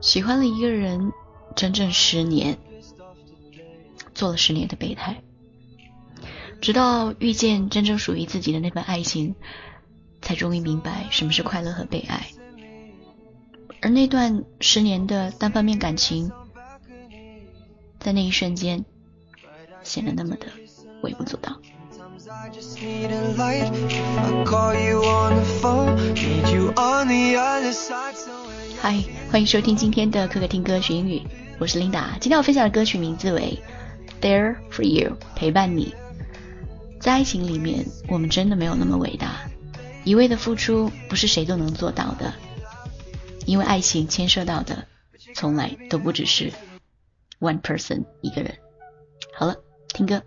喜欢了一个人整整10年，做了10年的备胎，直到遇见真正属于自己的那份爱情，才终于明白什么是快乐和被爱。而那段10年的单方面感情，在那一瞬间显得那么的微不足道。嗨，欢迎收听今天的可可听歌学英语，我是 Linda。 今天我分享的歌曲名字为 There for You， 陪伴你。在爱情里面，我们真的没有那么伟大，一味的付出不是谁都能做到的，因为爱情牵涉到的从来都不只是 one person 一个人。好了，听歌。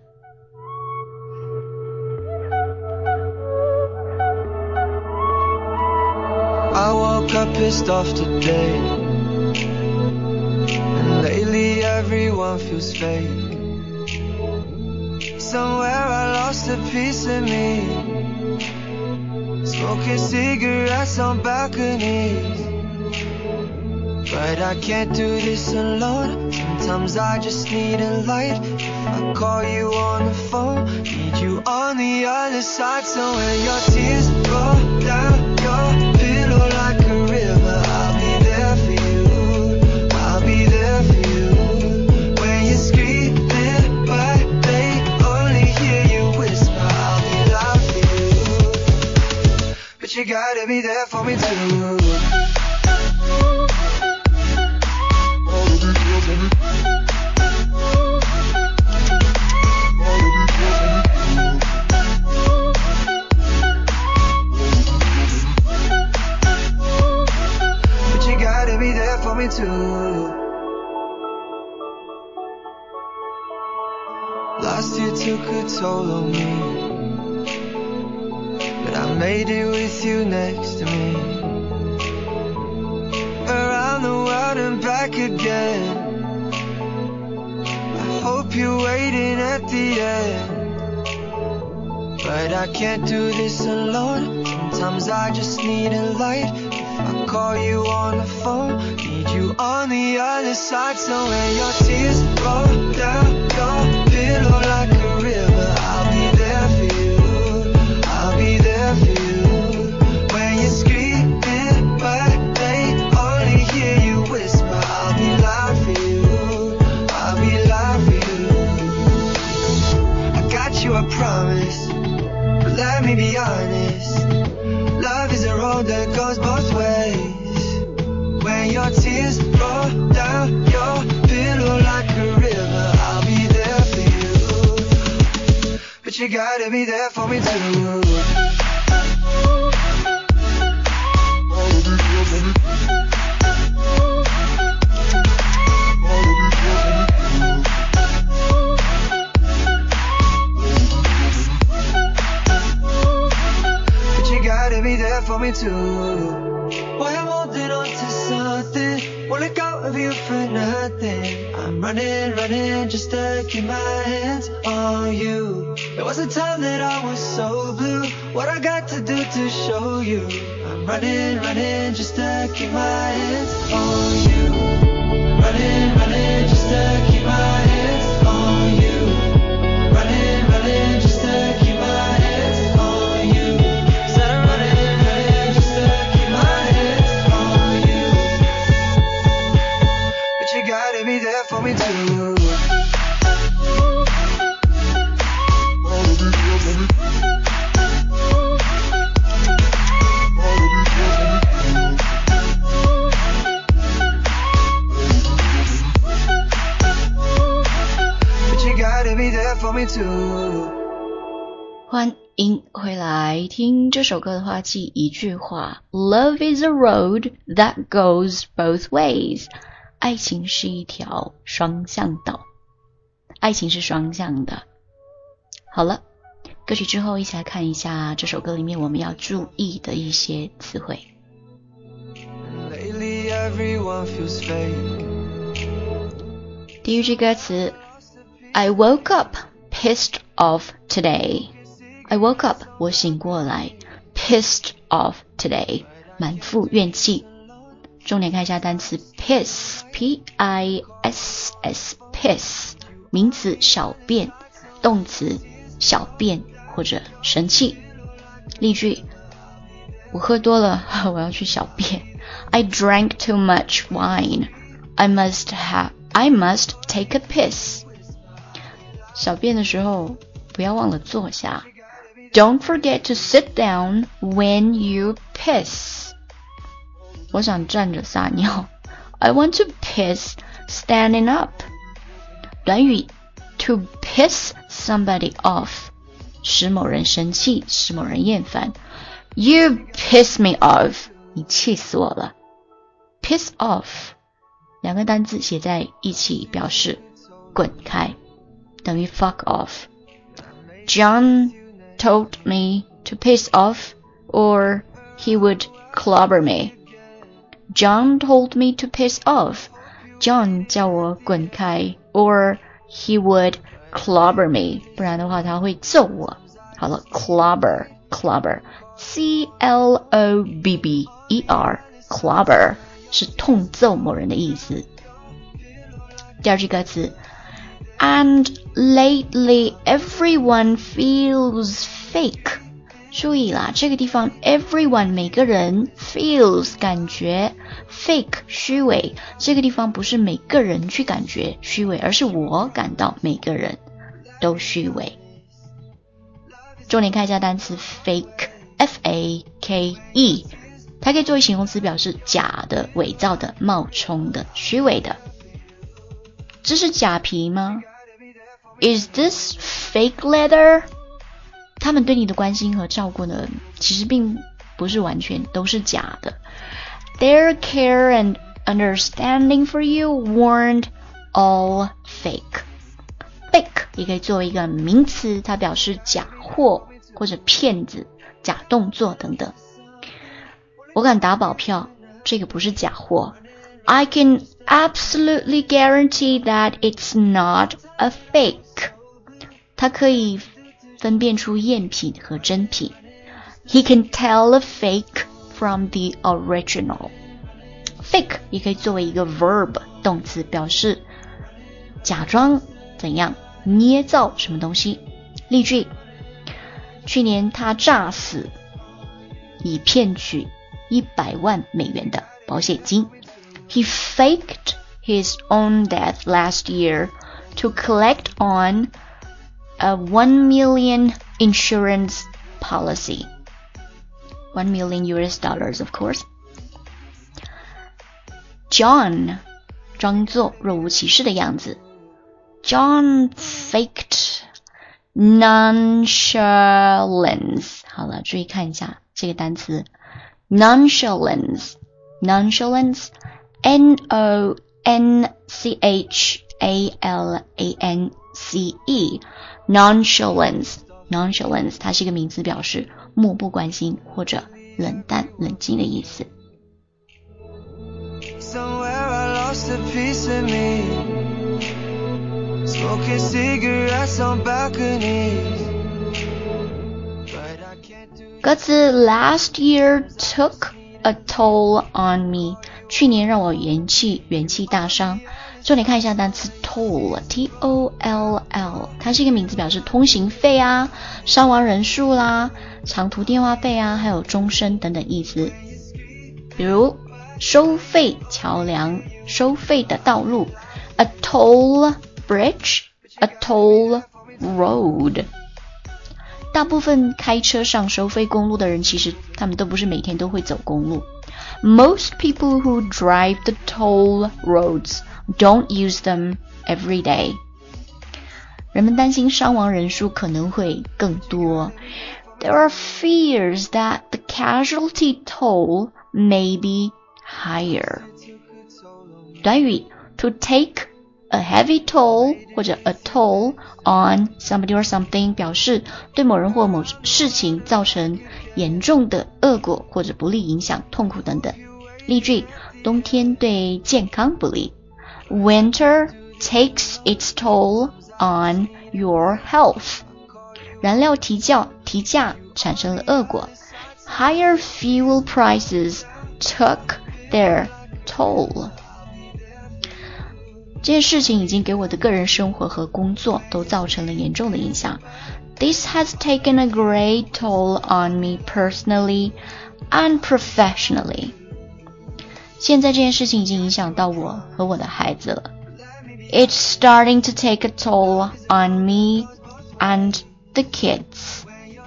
I woke up pissed off today, and lately everyone feels fake. Somewhere I lost a piece of me, smoking cigarettes on balconies. But I can't do this alone, sometimes I just need a light. I call you on the phone, need you on the other side. So when your tears roll down your pillow like a river, I'll be there for you, I'll be there for you. When you're screaming but they only hear you whisper, I'll be loud for you. But you gotta be there for me too. Last year took a toll on me, but I made it with you next to me. Around the world and back again, I hope you're waiting at the end. But I can't do this alone, sometimes I just need a light. I call you on the phone, need you on the other side. So when your tears roll down your pillow like a river, I'll be there for you, I'll be there for you. When you're screaming but they only hear you whisper, I'll be loud for you, I'll be loud for you. I got you, I promise, but let me be honest, love is a road that goes both ways. When your tears roll down your pillow like a river, I'll be there for you. But you gotta be there for me too. For me too. Why I'm holding on to something, won't let go of you for nothing. I'm running just to keep my hands on you. There was a time that I was so blue, what I got to do to show you. I'm running just to keep my hands on you. Running just to keep my hands on you. Running just to keep my hands on you. Be there for me too. But you gotta be there for me too. 欢迎回来，听这首歌的话记一句话 Love is a road that goes both ways。爱情是一条双向道，爱情是双向的。好了，歌曲之后一起来看一下这首歌里面我们要注意的一些词汇。第一句歌词 I woke up pissed off today。 I woke up 我醒过来 pissed off today 满腹怨气。 重点看一下单词 piss P-I-S-S piss 名词小便，动词小便或者生气。例句，我喝多了，我要去小便。I drank too much wine. I must take a piss. 小便的时候不要忘了坐下。Don't forget to sit down when you piss. 我想站着撒尿。I want to piss standing up. 短语 to piss somebody off 使某人生气，使某人厌烦。You piss me off. 你气死我了。Piss off 两个单字写在一起表示滚开，等于 fuck off. John told me to piss off or he would clobber me. John told me to piss off. John 叫我滚开 or he would clobber me. 不然的话他会揍我。好了 clobber C-L-O-B-B-E-R clobber 是痛揍某人的意思。第二句歌词 And lately everyone feels fake. 注意啦，这个地方 everyone 每个人 feels 感觉 fake 虚伪，这个地方不是每个人去感觉虚伪，而是我感到每个人都虚伪。重点看一下单词 fake F-A-K-E， 它可以作为形容词表示假的、伪造的、冒充的、虚伪的。这是假皮吗？ Is this fake leather？ 他们对你的关心和照顾呢，其实并不是完全都是假的。Their care and understanding for you weren't all fake. Fake 也可以作为一个名词，它表示假货或者骗子、假动作等等。我敢打保票，这个不是假货。I can absolutely guarantee that it's not a fake. 它可以分辨出赝品和真品。He can tell a fake from the original. Fake 也可以作为一个 verb 动词，表示假装怎样，捏造什么东西。例句，去年他诈死以骗取100万美元的保险金。He faked his own death last year to collect on a $1 million insurance policy. $1 million of course. John 装作若无其事的样子。John faked nonchalance. 好了，注意看一下这个单词 nonchalance. N-O-N-C-H-A-L-A-N-C-E Nonchalance 它是一个名词，表示漠不关心或者冷淡冷静的意思。 Somewhere I lost a piece of me, smoking cigarettes on balconies. 歌词 Last year took a toll on me. 去年让我元气大伤。重点看一下单词 toll T-O-L-L， 它是一个名词，表示通行费啊、伤亡人数啦、长途电话费啊，还有终身等等意思。比如收费桥梁、收费的道路 A toll bridge, a toll road。 大部分开车上收费公路的人，其实他们都不是每天都会走公路。Most people who drive the toll roads don't use them every day. 人们担心伤亡人数可能会更多。There are fears that the casualty toll may be higher. 短语 to take a heavy toll 或者 a toll on somebody or something 表示对某人或某事情造成严重的恶果或者不利影响、痛苦等等。例句，冬天对健康不利。Winter takes its toll on your health. 燃料提价产生了恶果。Higher fuel prices took their toll。这件事情已经给我的个人生活和工作都造成了严重的影响。This has taken a great toll on me personally and professionally。现在这件事情已经影响到我和我的孩子了。It's starting to take a toll on me and the kids。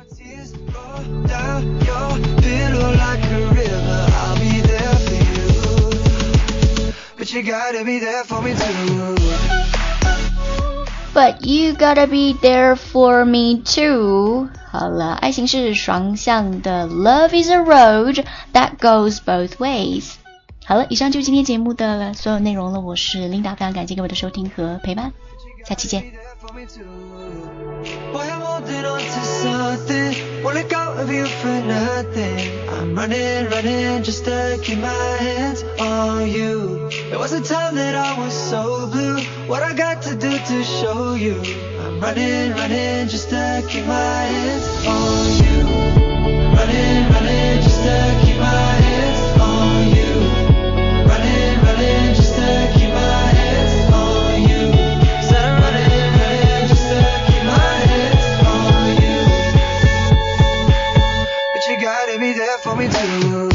But you gotta be there for me too. But you gotta be there for me too. 好了，爱情是双向的 Love is a road that goes both ways. 好了，以上就是今天节目的所有内容了。我是 Linda， 非常感谢各位的收听和陪伴，下期见。 Boy, I'm holding on to something. Won't let go of you for nothing. I'm running just to keep my hands on you. There was a time that I was so blue. What I got to do to show you? I'm running just to keep my hands on you. Running just to keep my hands on you. Running just to keep my hands on you. Said I'm running just to keep my hands on you. But you gotta be there for me too.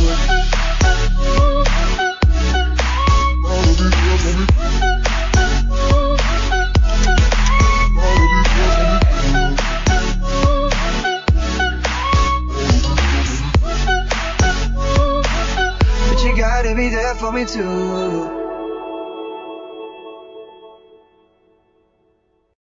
But you gotta be there for me too.